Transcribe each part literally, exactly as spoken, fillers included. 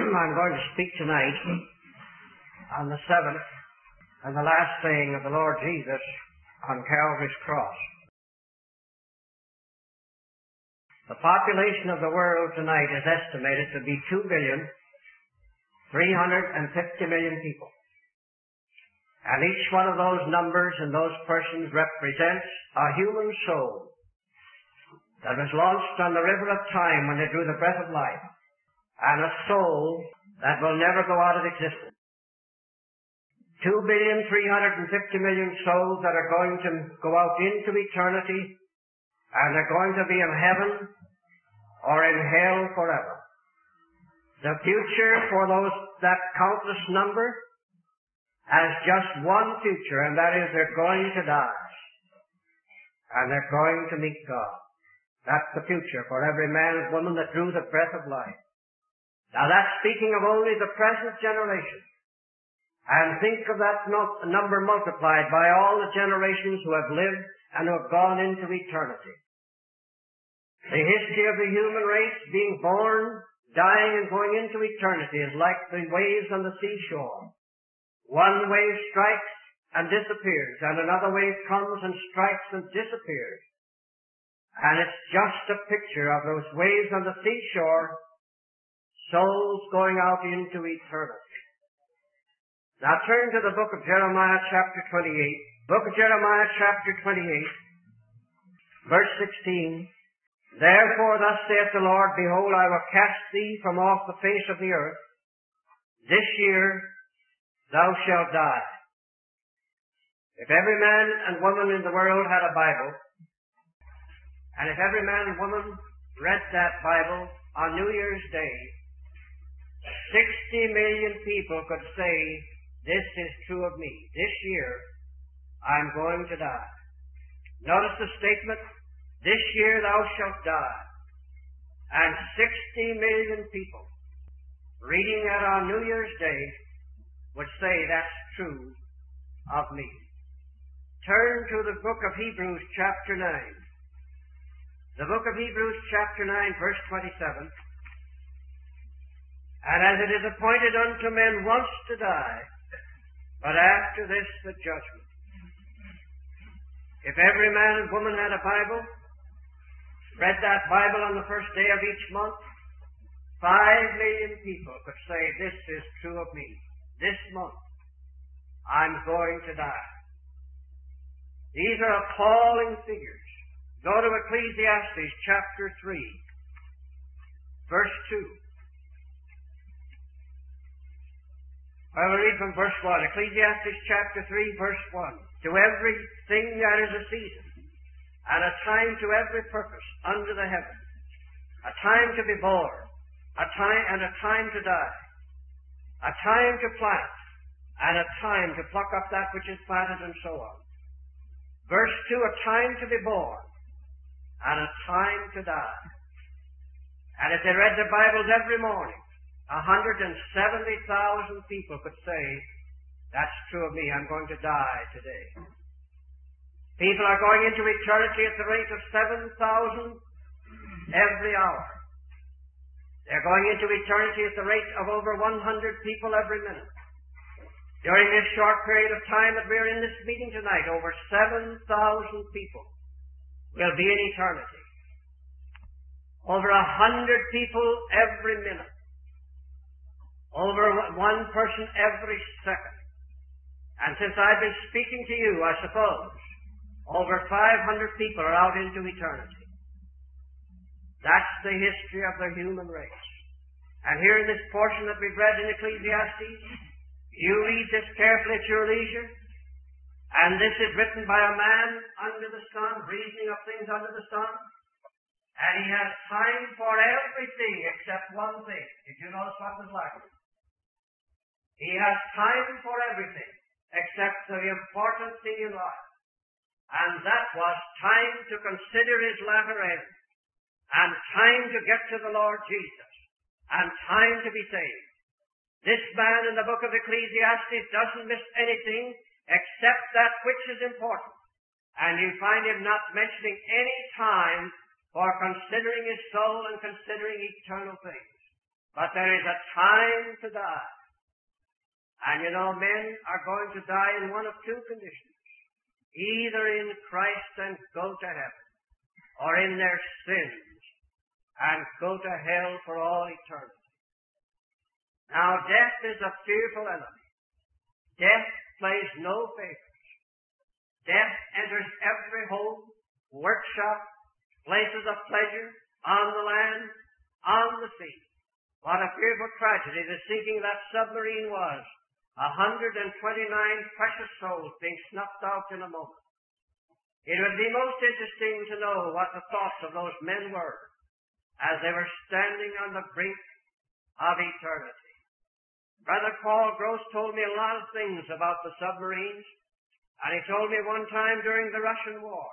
I'm going to speak tonight on the seventh and the last saying of the Lord Jesus on Calvary's cross. The population of the world tonight is estimated to be two billion, three hundred fifty million people. And each one of those numbers and those persons represents a human soul that was launched on the river of time when they drew the breath of life, and a soul that will never go out of existence. Two billion, three hundred fifty million souls that are going to go out into eternity, and they're going to be in heaven or in hell forever. The future for those, that countless number, has just one future, and that is they're going to die. And they're going to meet God. That's the future for every man and woman that drew the breath of life. Now that's speaking of only the present generation. And think of that number multiplied by all the generations who have lived and who have gone into eternity. The history of the human race being born, dying, and going into eternity is like the waves on the seashore. One wave strikes and disappears, and another wave comes and strikes and disappears. And it's just a picture of those waves on the seashore, souls going out into eternity. Now turn to the book of Jeremiah chapter twenty-eight. Book of Jeremiah chapter twenty-eight, verse sixteen. Therefore thus saith the Lord, behold, I will cast thee from off the face of the earth. This year thou shalt die. If every man and woman in the world had a Bible, and if every man and woman read that Bible on New Year's Day, sixty million people could say, this is true of me. This year, I'm going to die. Notice the statement, this year thou shalt die. And sixty million people, reading that on New Year's Day, would say that's true of me. Turn to the book of Hebrews chapter nine. The book of Hebrews chapter nine, verse twenty-seven. And as it is appointed unto men once to die, but after this the judgment. If every man and woman had a Bible, read that Bible on the first day of each month, five million people could say, this is true of me. This month, I'm going to die. These are appalling figures. Go to Ecclesiastes chapter three, verse two. I will read from verse one. Ecclesiastes chapter three, verse one. To everything there is a season, and a time to every purpose under the heaven. A time to be born, a time and a time to die. A time to plant, and a time to pluck up that which is planted, and so on. Verse two, a time to be born, and a time to die. And if they read their Bibles every morning, one hundred seventy thousand people could say, that's true of me, I'm going to die today. People are going into eternity at the rate of seven thousand every hour. They're going into eternity at the rate of over one hundred people every minute. During this short period of time that we're in this meeting tonight, over seven thousand people will be in eternity. Over a hundred people every minute. Over one person every second. And since I've been speaking to you, I suppose, over five hundred people are out into eternity. That's the history of the human race. And here in this portion that we've read in Ecclesiastes, you read this carefully at your leisure, and this is written by a man under the sun, reasoning of things under the sun, and he has time for everything except one thing. Did you notice what was lacking? He has time for everything except the important thing in life, and that was time to consider his latter end, and time to get to the Lord Jesus, and time to be saved. This man in the book of Ecclesiastes doesn't miss anything except that which is important. And you find him not mentioning any time for considering his soul and considering eternal things. But there is a time to die. And you know, men are going to die in one of two conditions. Either in Christ and go to heaven, or in their sins and go to hell for all eternity. Now, death is a fearful enemy. Death plays no favors. Death enters every home, workshop, places of pleasure, on the land, on the sea. What a fearful tragedy the sinking of that submarine was. one hundred twenty-nine precious souls being snuffed out in a moment. It would be most interesting to know what the thoughts of those men were as they were standing on the brink of eternity. Brother Paul Gross told me a lot of things about the submarines, and he told me one time during the Russian war,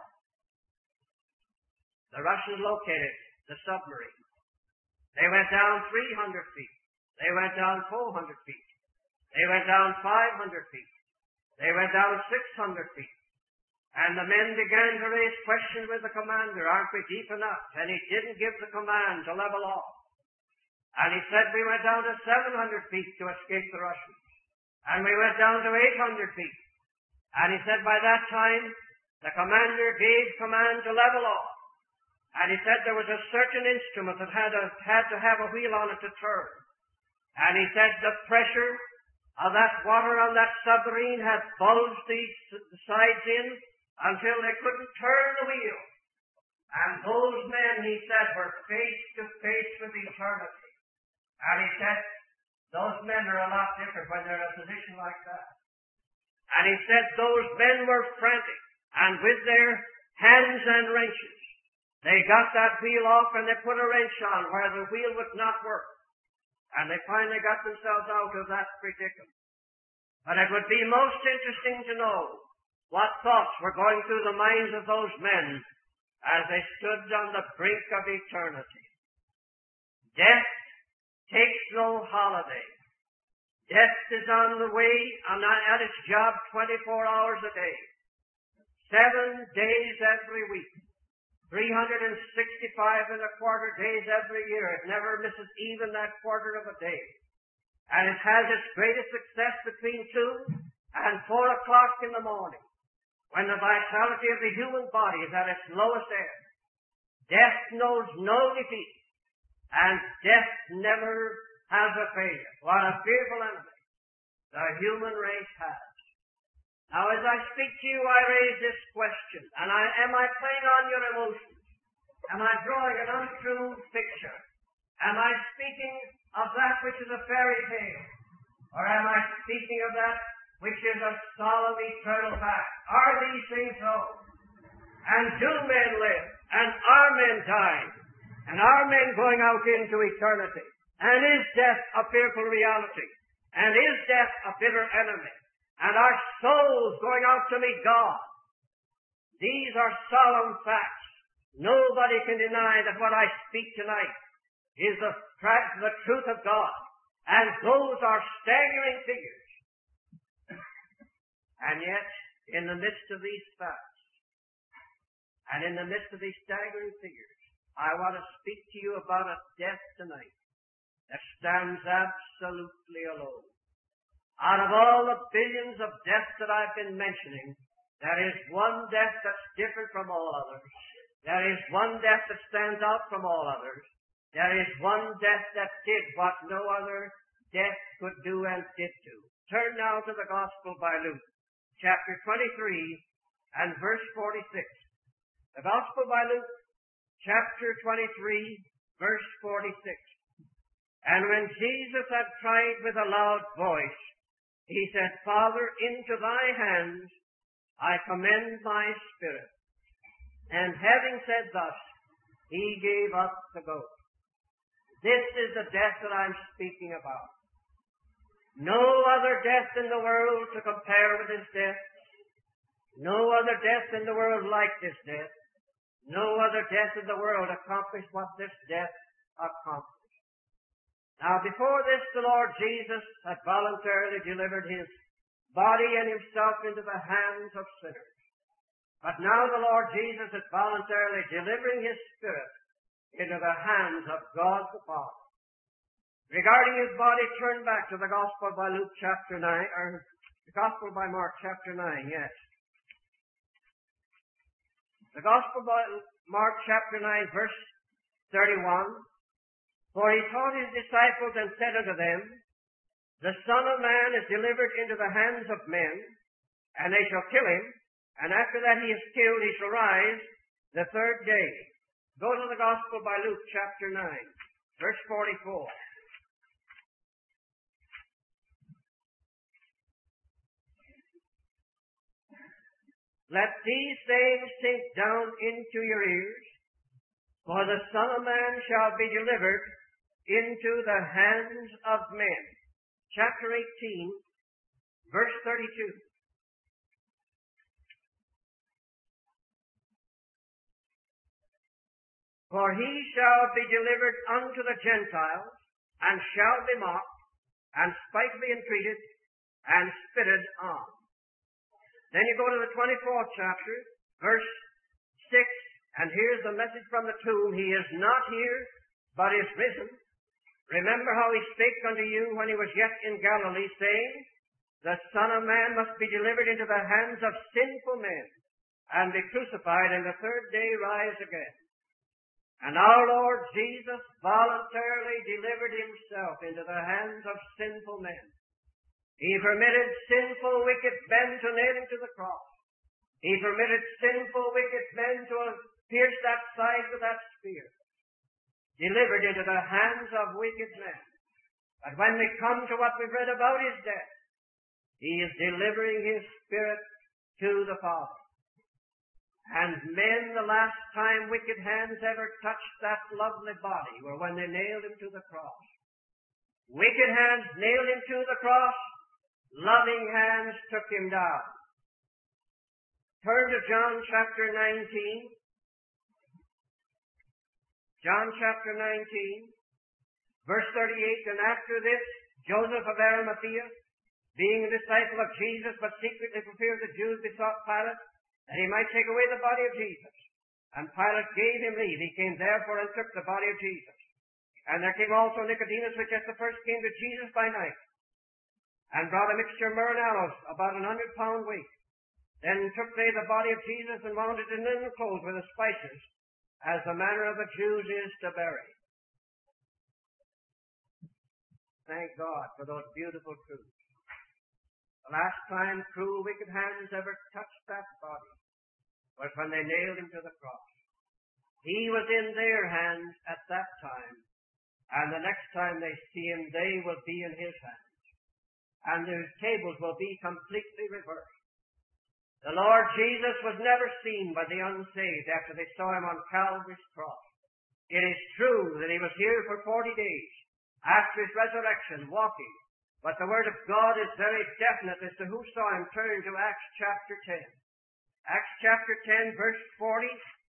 the Russians located the submarine. They went down three hundred feet. They went down four hundred feet. They went down five hundred feet. They went down six hundred feet. And the men began to raise questions with the commander, aren't we deep enough? And he didn't give the command to level off. And he said we went down to seven hundred feet to escape the Russians. And we went down to eight hundred feet. And he said by that time, the commander gave command to level off. And he said there was a certain instrument that had, a, had to have a wheel on it to turn. And he said the pressure of that water on that submarine had bulged the, the sides in until they couldn't turn the wheel. And those men, he said, were face to face with eternity. And he said, those men are a lot different when they're in a position like that. And he said those men were frantic, and with their hands and wrenches, they got that wheel off and they put a wrench on where the wheel would not work. And they finally got themselves out of that predicament. But it would be most interesting to know what thoughts were going through the minds of those men as they stood on the brink of eternity. Death takes no holiday. Death is on the way and at its job twenty-four hours a day, seven days every week, three hundred sixty-five and a quarter days every year. It never misses even that quarter of a day. And it has its greatest success between two and four o'clock in the morning, when the vitality of the human body is at its lowest ebb. Death knows no defeat, and death never has a failure. What a fearful enemy the human race has. Now, as I speak to you, I raise this question, and I, am I playing on your emotions? Am I drawing an untrue picture? Am I speaking of that which is a fairy tale? Or am I speaking of that which is a solemn eternal fact? Are these things so? And do men live? And are men dying? And are men going out into eternity? And is death a fearful reality? And is death a bitter enemy? And are souls going out to meet God? These are solemn facts. Nobody can deny that what I speak tonight is the, the truth of God. And those are staggering figures. And yet, in the midst of these facts, and in the midst of these staggering figures, I want to speak to you about a death tonight that stands absolutely alone. Out of all the billions of deaths that I've been mentioning, there is one death that's different from all others. There is one death that stands out from all others. There is one death that did what no other death could do and did do. Turn now to the Gospel by Luke, chapter twenty-three and verse forty-six. The Gospel by Luke, chapter twenty-three, verse forty-six. And when Jesus had cried with a loud voice, he said, Father, into thy hands I commend my spirit. And having said thus, he gave up the ghost. This is the death that I'm speaking about. No other death in the world to compare with this death. No other death in the world like this death. No other death in the world accomplished what this death accomplished. Now, before this, the Lord Jesus had voluntarily delivered his body and himself into the hands of sinners. But now the Lord Jesus is voluntarily delivering his spirit into the hands of God the Father. Regarding his body, turn back to the Gospel by Luke chapter nine, or the Gospel by Mark chapter nine, yes. The Gospel by Mark chapter nine, verse thirty-one. For he taught his disciples and said unto them, The Son of Man is delivered into the hands of men, and they shall kill him, and after that he is killed, he shall rise the third day. Go to the Gospel by Luke chapter nine, verse forty-four. Let these things sink down into your ears, for the Son of Man shall be delivered into the hands of men. Chapter eighteen, verse thirty-two. For he shall be delivered unto the Gentiles, and shall be mocked, and spitefully entreated, and spitted on. Then you go to the twenty-fourth chapter, verse six, and here's the message from the tomb. He is not here, but is risen. Remember how he spake unto you when he was yet in Galilee, saying, The Son of Man must be delivered into the hands of sinful men, and be crucified, and the third day rise again. And our Lord Jesus voluntarily delivered himself into the hands of sinful men. He permitted sinful, wicked men to nail him to the cross. He permitted sinful, wicked men to pierce that side with that spear. Delivered into the hands of wicked men. But when we come to what we've read about his death, he is delivering his spirit to the Father. And men, the last time wicked hands ever touched that lovely body were when they nailed him to the cross. Wicked hands nailed him to the cross. Loving hands took him down. Turn to John chapter nineteen. John chapter nineteen, verse thirty-eight. And after this, Joseph of Arimathea, being a disciple of Jesus, but secretly for fear of the Jews, besought Pilate that he might take away the body of Jesus. And Pilate gave him leave. He came therefore and took the body of Jesus. And there came also Nicodemus, which at the first came to Jesus by night, and brought a mixture of myrrh and aloes, about an hundred pound weight. Then took they the body of Jesus, and wound it in linen clothes with the spices, as the manner of the Jews is to bury. Thank God for those beautiful truths. The last time cruel, wicked hands ever touched that body was when they nailed him to the cross. He was in their hands at that time, and the next time they see him, they will be in his hands. And their tables will be completely reversed. The Lord Jesus was never seen by the unsaved after they saw him on Calvary's cross. It is true that he was here for forty days after his resurrection, walking. But the Word of God is very definite as to who saw him. Turn to Acts chapter ten. Acts chapter ten, verse forty.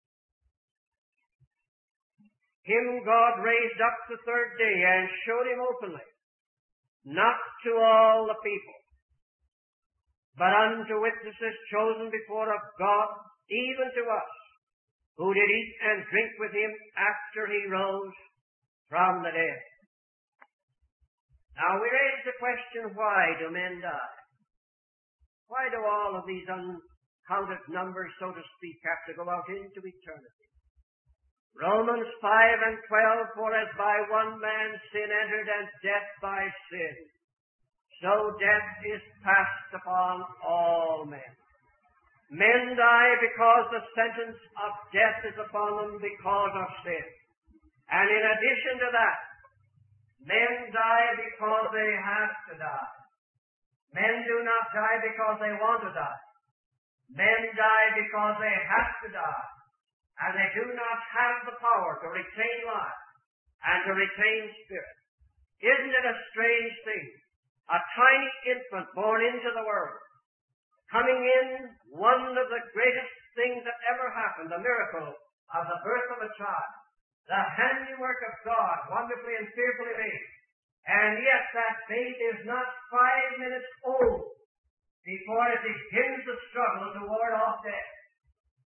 Him God raised up the third day and showed him openly, not to all the people, but unto witnesses chosen before of God, even to us, who did eat and drink with him after he rose from the dead. Now we raise the question, why do men die? Why do all of these uncounted numbers, so to speak, have to go out into eternity? Romans five and twelve, for as by one man sin entered, and death by sin, so death is passed upon all men. Men die because the sentence of death is upon them because of sin. And in addition to that, men die because they have to die. Men do not die because they want to die. Men die because they have to die. And they do not have the power to retain life and to retain spirit. Isn't it a strange thing? A tiny infant born into the world, coming in, one of the greatest things that ever happened, the miracle of the birth of a child, the handiwork of God, wonderfully and fearfully made. And yet that babe is not five minutes old before it begins the struggle to ward off death.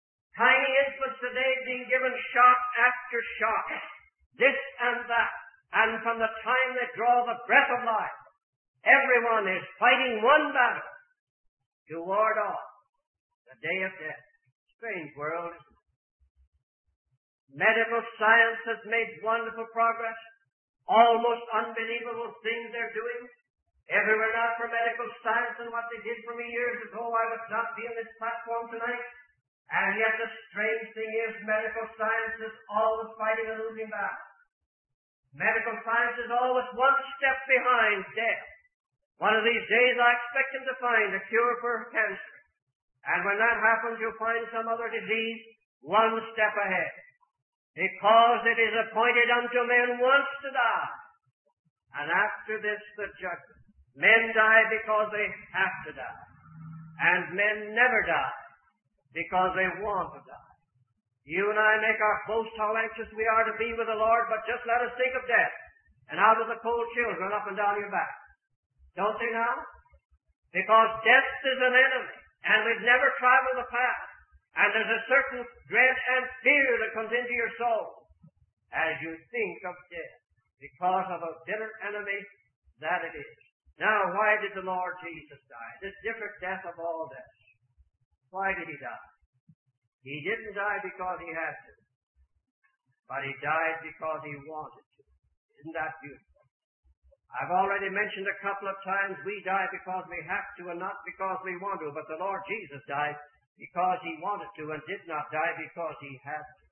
Tiny infants today being given shot after shot, this and that, And from the time they draw the breath of life, everyone is fighting one battle to ward off the day of death. Strange world, isn't it? Medical science has made wonderful progress. Almost unbelievable things they're doing. If it were not for medical science and what they did for me years ago, I would not be on this platform tonight. And yet the strange thing is medical science is always fighting a losing battle. Medical science is always one step behind death. One of these days I expect them to find a cure for cancer. And when that happens, you'll find some other disease one step ahead. Because it is appointed unto men once to die. And after this, the judgment. Men die because they have to die. And men never die because they want to die. You and I make our boast how anxious we are to be with the Lord, but just let us think of death. And how do the cold chills run up and down your back? Don't they now? Because death is an enemy, and we've never traveled the path. And there's a certain dread and fear that comes into your soul as you think of death, because of a bitter enemy that it is. Now, why did the Lord Jesus die? This different death of all deaths. Why did he die? He didn't die because he had to, but he died because he wanted to. Isn't that beautiful? I've already mentioned a couple of times we die because we have to and not because we want to, but the Lord Jesus died because he wanted to and did not die because he had to.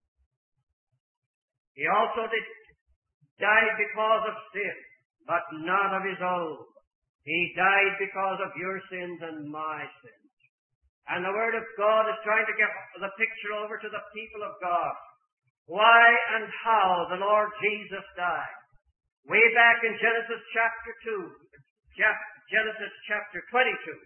He also did died because of sin, but not of his own. He died because of your sins and my sins. And the Word of God is trying to get the picture over to the people of God. Why and how the Lord Jesus died. Way back in Genesis chapter two, Genesis chapter twenty-two,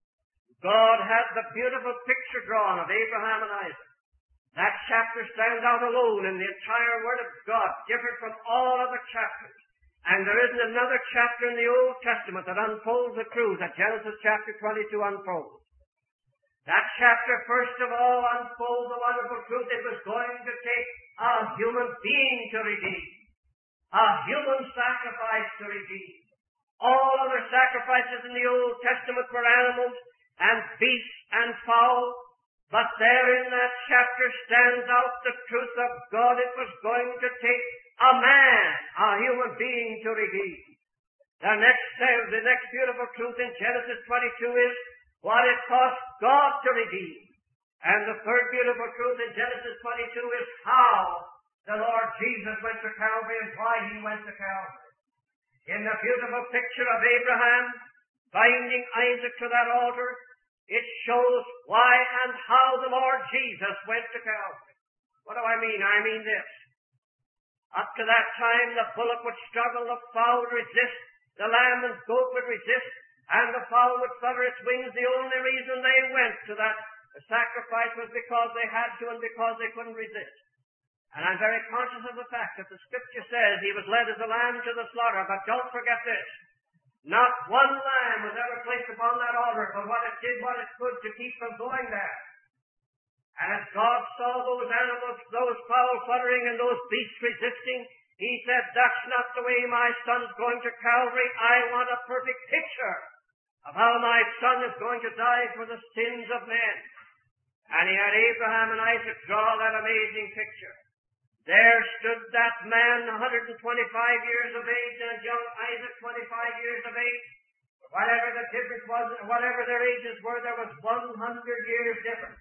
God had the beautiful picture drawn of Abraham and Isaac. That chapter stands out alone in the entire Word of God, different from all other chapters. And there isn't another chapter in the Old Testament that unfolds the truth that Genesis chapter twenty-two unfolds. That chapter, first of all, unfolds the wonderful truth it was going to take a human being to redeem. A human sacrifice to redeem. All other sacrifices in the Old Testament were animals and beasts and fowl. But there in that chapter stands out the truth of God. It was going to take a man, a human being, to redeem. The next, the next beautiful truth in Genesis twenty-two is what it cost God to redeem. And the third beautiful truth in Genesis twenty-two is how the Lord Jesus went to Calvary and why he went to Calvary. In the beautiful picture of Abraham binding Isaac to that altar, it shows why and how the Lord Jesus went to Calvary. What do I mean? I mean this. Up to that time, the bullock would struggle, the fowl would resist, the lamb and goat would resist, and the fowl would flutter its wings. The only reason they went to that sacrifice was because they had to and because they couldn't resist. And I'm very conscious of the fact that the Scripture says he was led as a lamb to the slaughter, but don't forget this. Not one lamb was ever placed upon that altar, but what it did what it could to keep from going there. And as God saw those animals, those fowl fluttering and those beasts resisting, he said, that's not the way my son's going to Calvary. I want a perfect picture of how my son is going to die for the sins of men. And he had Abraham and Isaac draw that amazing picture. There stood that man, one hundred twenty-five years of age, and young Isaac, twenty-five years of age. Whatever the difference was, whatever their ages were, there was one hundred years difference.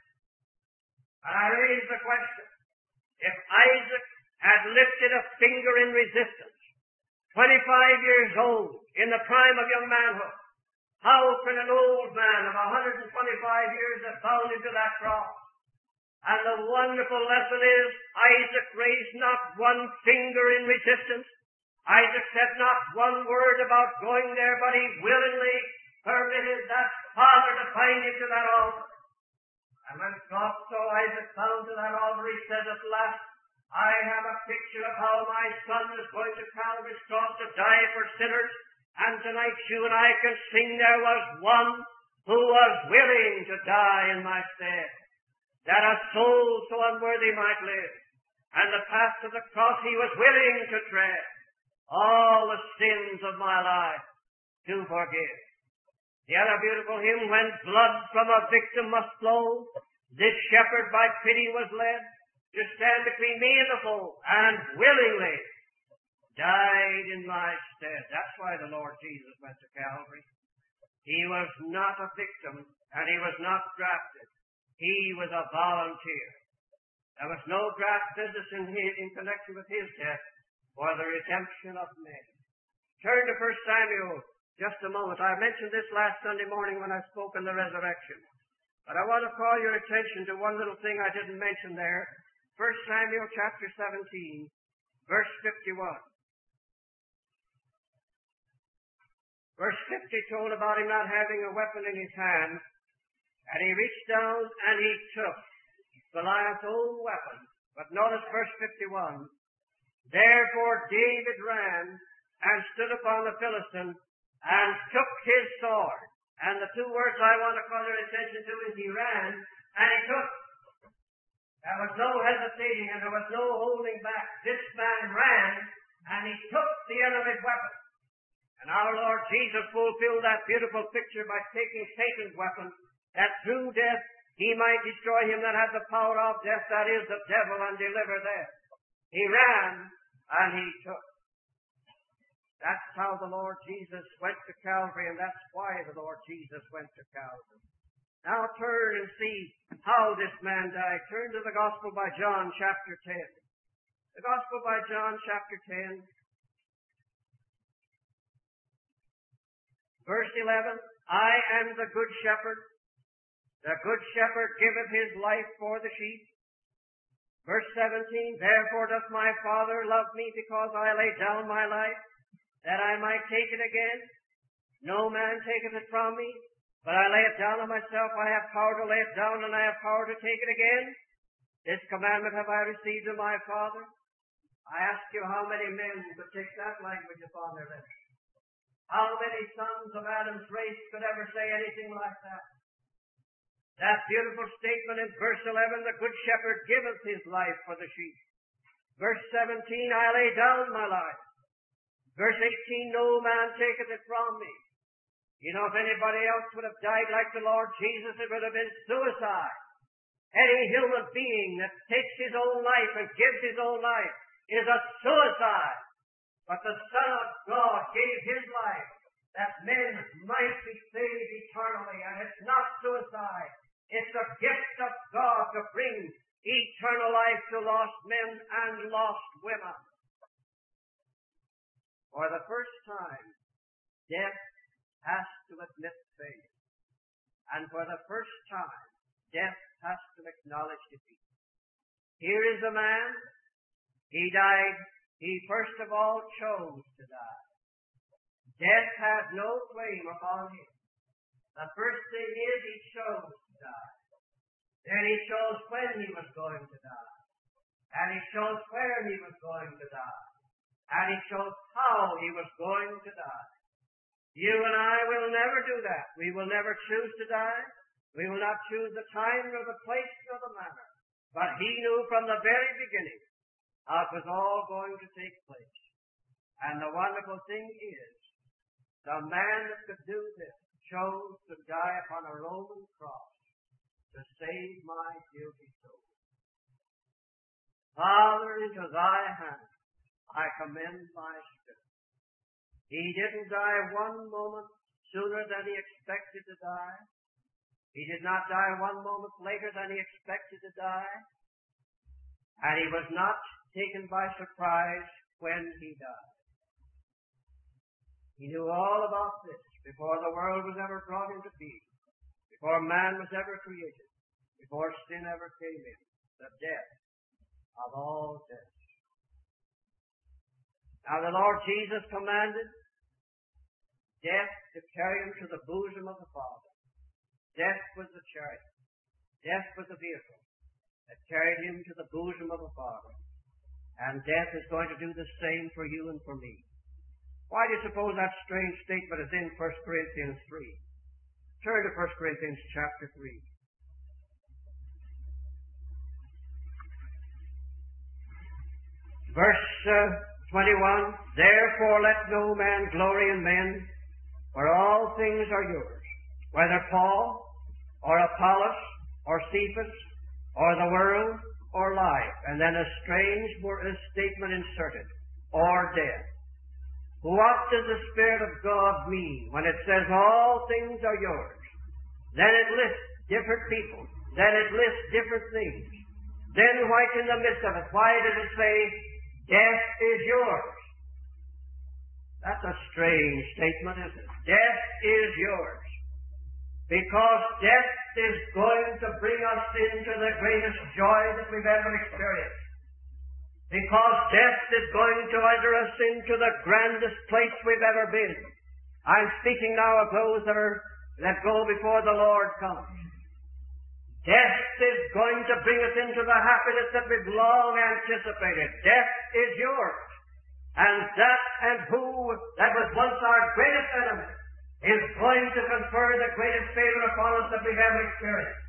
And I raise the question, if Isaac had lifted a finger in resistance, twenty-five years old, in the prime of young manhood, how can an old man of one hundred twenty-five years have bounded to that cross? And the wonderful lesson is, Isaac raised not one finger in resistance. Isaac said not one word about going there, but he willingly permitted that father to bind him to that altar. And when God saw Isaac bound to that altar, he said at last, I have a picture of how my son is going to Calvary's cross to die for sinners. And tonight you and I can sing, there was one who was willing to die in my stead, that a soul so unworthy might live. And the path to the cross he was willing to tread. all the sins of my life to forgive. The other beautiful hymn, when blood from a victim must flow, this shepherd by pity was led to stand between me and the foe, and willingly died in my stead. That's why the Lord Jesus went to Calvary. He was not a victim, and he was not drafted. He was a volunteer. There was no draft business in, his, in connection with his death for the redemption of men. Turn to First Samuel just a moment. I mentioned this last Sunday morning when I spoke on the resurrection. But I want to call your attention to one little thing I didn't mention there. First Samuel chapter seventeen, verse fifty-one. Verse fifty told about him not having a weapon in his hand, and he reached down and he took Goliath's own weapon. But notice verse fifty-one. Therefore David ran and stood upon the Philistine and took his sword. And the two words I want to call your attention to is he ran and he took. There was no hesitating and there was no holding back. This man ran and he took the enemy's weapon. And our Lord Jesus fulfilled that beautiful picture by taking Satan's weapon, that through death he might destroy him that had the power of death, that is, the devil, and deliver them. He ran and he took. That's how the Lord Jesus went to Calvary, and that's why the Lord Jesus went to Calvary. Now turn and see how this man died. Turn to the Gospel by John, chapter ten. The Gospel by John, chapter ten, verse eleven. I am the good shepherd. The good shepherd giveth his life for the sheep. Verse seventeen. Therefore doth my Father love me, because I lay down my life, that I might take it again. No man taketh it from me, but I lay it down on myself. I have power to lay it down, and I have power to take it again. This commandment have I received of my Father. I ask you, how many men could take that language upon their lips? How many sons of Adam's race could ever say anything like that? That beautiful statement in verse eleven, the good shepherd giveth his life for the sheep. Verse seventeen, I lay down my life. Verse eighteen, no man taketh it from me. You know, if anybody else would have died like the Lord Jesus, it would have been suicide. Any human being that takes his own life and gives his own life is a suicide. But the Son of God gave his life that men might be saved eternally. And it's not suicide. It's a gift of God to bring eternal life to lost men and lost women. For the first time, death has to admit faith. And for the first time, death has to acknowledge defeat. Here is a man. He died. He first of all chose to die. Death had no claim upon him. The first thing is he chose to die. Then he chose when he was going to die. And he chose where he was going to die. And he chose how he was going to die. You and I will never do that. We will never choose to die. We will not choose the time, nor the place, nor the manner. But he knew from the very beginning how it was all going to take place. And the wonderful thing is, the man that could do this chose to die upon a Roman cross to save my guilty soul. Father, into thy hand I commend my spirit. He didn't die one moment sooner than he expected to die. He did not die one moment later than he expected to die. And he was not taken by surprise when he died. He knew all about this before the world was ever brought into being, before man was ever created, before sin ever came in, the death of all deaths. Now the Lord Jesus commanded death to carry him to the bosom of the Father. Death was the chariot. Death was the vehicle that carried him to the bosom of the Father. And death is going to do the same for you and for me. Why do you suppose that strange statement is in First Corinthians three? Turn to First Corinthians chapter three. Verse uh, twenty-one, therefore let no man glory in men, for all things are yours, whether Paul, or Apollos, or Cephas, or the world, or life. And then a strange statement inserted, or death. What does the Spirit of God mean when it says all things are yours? Then it lists different people. Then it lists different things. Then right in the midst of it, why did it say, death is yours? That's a strange statement, isn't it? Death is yours. Because death is going to bring us into the greatest joy that we've ever experienced. Because death is going to usher us into the grandest place we've ever been. I'm speaking now of those that are that go before the Lord comes. Death is going to bring us into the happiness that we've long anticipated. Death is yours. And that and who that was once our greatest enemy is going to confer the greatest favor upon us that we've ever experienced.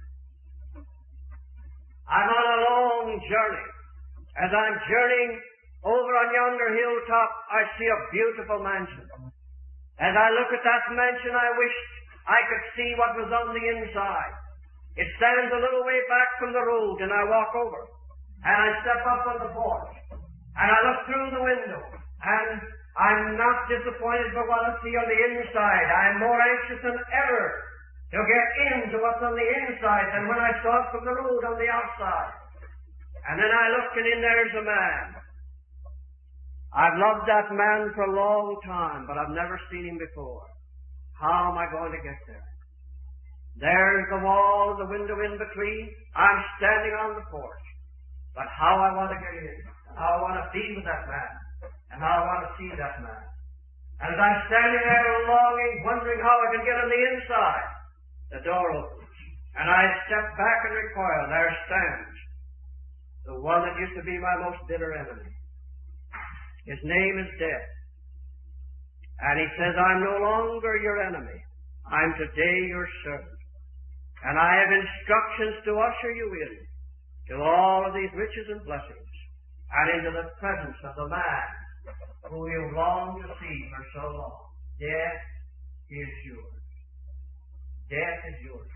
I'm on a long journey. As I'm journeying over on yonder hilltop, I see a beautiful mansion. As I look at that mansion, I wish I could see what was on the inside. It stands a little way back from the road, and I walk over. And I step up on the porch. And I look through the window. And I'm not disappointed for what I see on the inside. I'm more anxious than ever to get into what's on the inside than when I saw it from the road on the outside. And then I look, and in there's a man. I've loved that man for a long time, but I've never seen him before. How am I going to get there? There's the wall and the window in between. I'm standing on the porch. But how I want to get in, and how I want to be with that man, and how I want to see that man. And as I'm standing there longing, wondering how I can get on the inside, the door opens. And I step back and recoil. There stands the one that used to be my most bitter enemy. His name is Death. And he says, I'm no longer your enemy. I'm today your servant. And I have instructions to usher you in to all of these riches and blessings and into the presence of the man who you've longed to see for so long. Death is yours. Death is yours.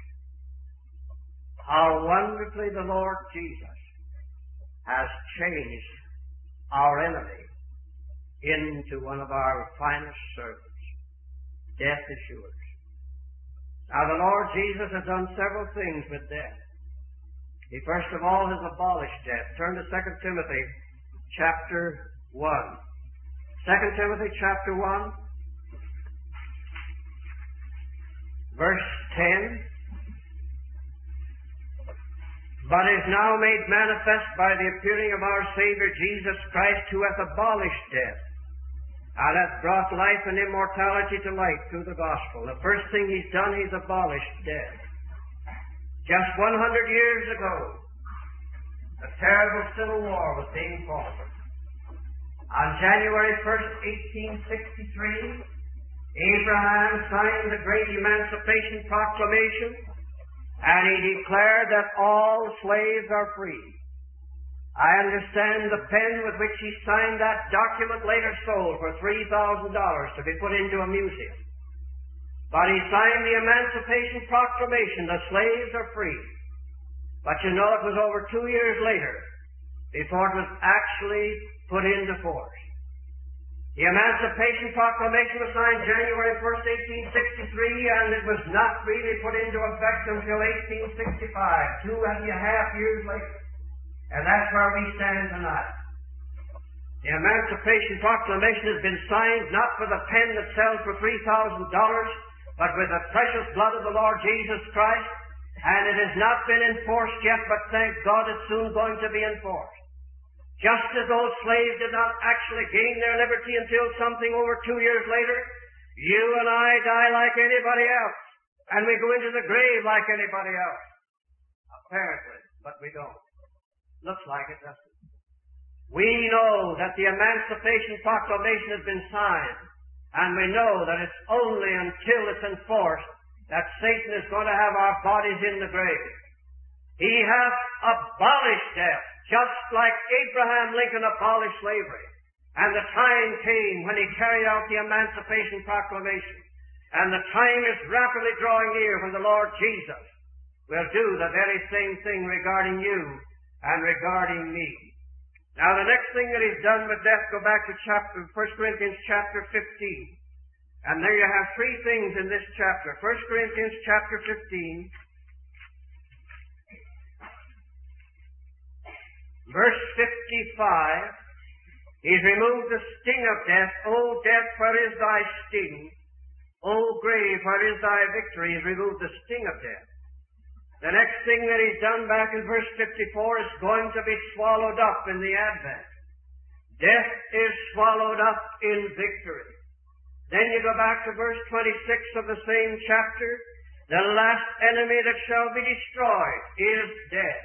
How wonderfully the Lord Jesus has changed our enemy into one of our finest servants. Death is yours. Now the Lord Jesus has done several things with death. He first of all has abolished death. Turn to Second Timothy chapter one. Second Timothy chapter one, verse ten. But is now made manifest by the appearing of our Savior Jesus Christ, who hath abolished death, and hath brought life and immortality to light through the gospel. The first thing he's done, he's abolished death. Just one hundred years ago, a terrible civil war was being fought. On January first, eighteen sixty-three, Abraham signed the great Emancipation Proclamation, and he declared that all slaves are free. I understand the pen with which he signed that document later sold for three thousand dollars to be put into a museum. But he signed the Emancipation Proclamation, the slaves are free. But you know, it was over two years later before it was actually put into force. The Emancipation Proclamation was signed January first, eighteen sixty-three, and it was not really put into effect until eighteen sixty-five, two and a half years later. And that's where we stand tonight. The Emancipation Proclamation has been signed not with a pen that sells for three thousand dollars, but with the precious blood of the Lord Jesus Christ, and it has not been enforced yet, but thank God it's soon going to be enforced. Just as those slaves did not actually gain their liberty until something over two years later, you and I die like anybody else, and we go into the grave like anybody else. Apparently, but we don't. Looks like it, doesn't it? We know that the Emancipation Proclamation has been signed, and we know that it's only until it's enforced that Satan is going to have our bodies in the grave. He hath abolished death, just like Abraham Lincoln abolished slavery. And the time came when he carried out the Emancipation Proclamation. And the time is rapidly drawing near when the Lord Jesus will do the very same thing regarding you and regarding me. Now the next thing that he's done with death, go back to chapter First Corinthians chapter fifteen. And there you have three things in this chapter. First Corinthians chapter fifteen, verse fifty-five. He's removed the sting of death. O death, where is thy sting? O grave, where is thy victory? He's removed the sting of death. The next thing that he's done back in verse fifty-four is going to be swallowed up in the advent. Death is swallowed up in victory. Then you go back to verse twenty-six of the same chapter. The last enemy that shall be destroyed is death.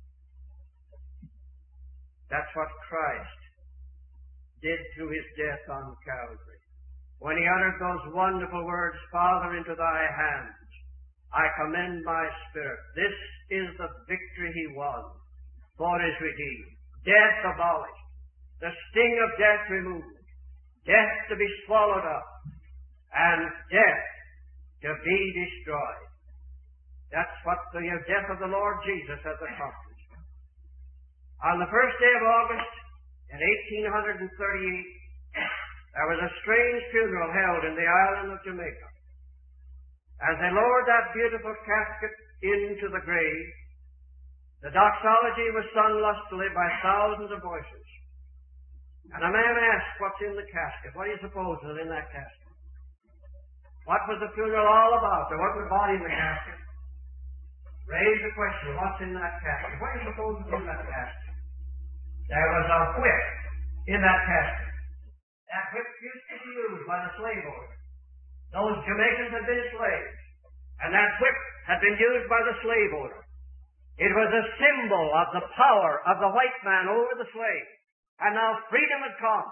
That's what Christ did through his death on Calvary. When he uttered those wonderful words, Father, into thy hands I commend my spirit. This is the victory he won for his redeemed. Death abolished. The sting of death removed. Death to be swallowed up. And death to be destroyed. That's what the death of the Lord Jesus has accomplished. On the first day of August in eighteen thirty-eight, there was a strange funeral held in the island of Jamaica. As they lowered that beautiful casket into the grave, the doxology was sung lustily by thousands of voices. And a man asked, what's in the casket? What do you suppose is in that casket? What was the funeral all about? There wasn't a body in the casket. Raise the question, what's in that casket? What do you suppose is in that casket? There was a whip in that casket. That whip used to be used by the slave owners. Those Jamaicans had been slaves, and that whip had been used by the slave owner. It was a symbol of the power of the white man over the slave. And now freedom had come.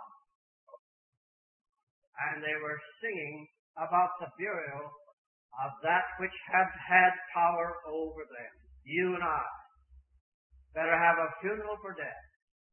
And they were singing about the burial of that which had had power over them. You and I better have a funeral for death.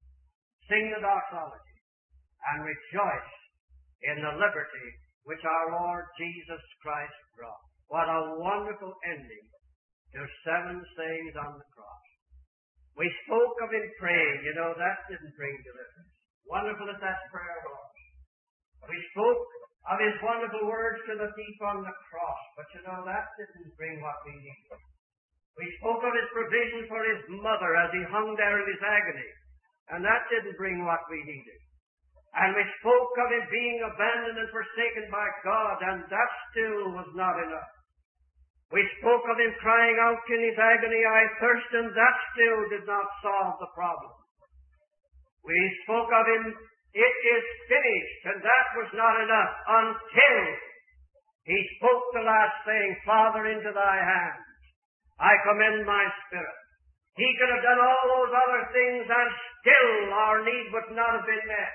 Sing the doxology and rejoice in the liberty which our Lord Jesus Christ brought. What a wonderful ending to seven sayings on the cross. We spoke of him praying. You know, that didn't bring deliverance. Wonderful as that prayer was. We spoke of his wonderful words to the thief on the cross. But you know, that didn't bring what we needed. We spoke of his provision for his mother as he hung there in his agony. And that didn't bring what we needed. And we spoke of him being abandoned and forsaken by God, and that still was not enough. We spoke of him crying out in his agony, I thirst, and that still did not solve the problem. We spoke of him, it is finished, and that was not enough until he spoke the last saying, Father, into thy hands I commend my spirit. He could have done all those other things, and still our need would not have been met.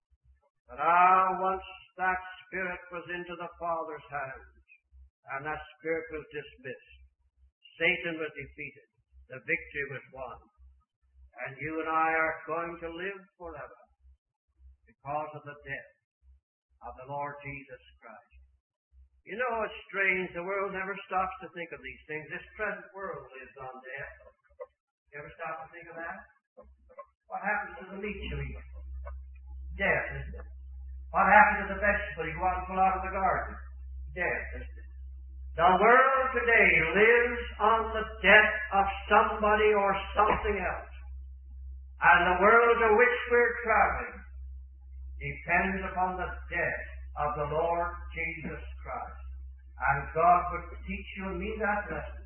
But ah, once that spirit was into the Father's hands, and that spirit was dismissed, Satan was defeated, the victory was won, and you and I are going to live forever because of the death of the Lord Jesus Christ. You know, it's strange, the world never stops to think of these things. This present world lives on death. You ever stop to think of that? What happens to the meat you eat? Death, isn't it? What happened to the vegetable you go out and pull out of the garden? Death, isn't it? The world today lives on the death of somebody or something else. And the world to which we're traveling depends upon the death of the Lord Jesus Christ. And God would teach you and me that lesson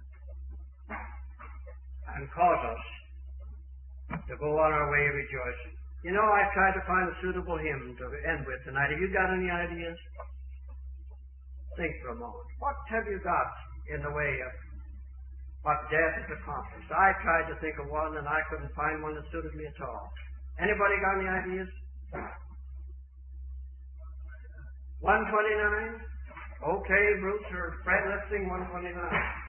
and cause us to go on our way rejoicing. You know, I tried to find a suitable hymn to end with tonight. Have you got any ideas? Think for a moment. What have you got in the way of what death has accomplished? I tried to think of one, and I couldn't find one that suited me at all. Anybody got any ideas? one twenty-nine? Okay, Bruce or Fred, let's sing one twenty-nine.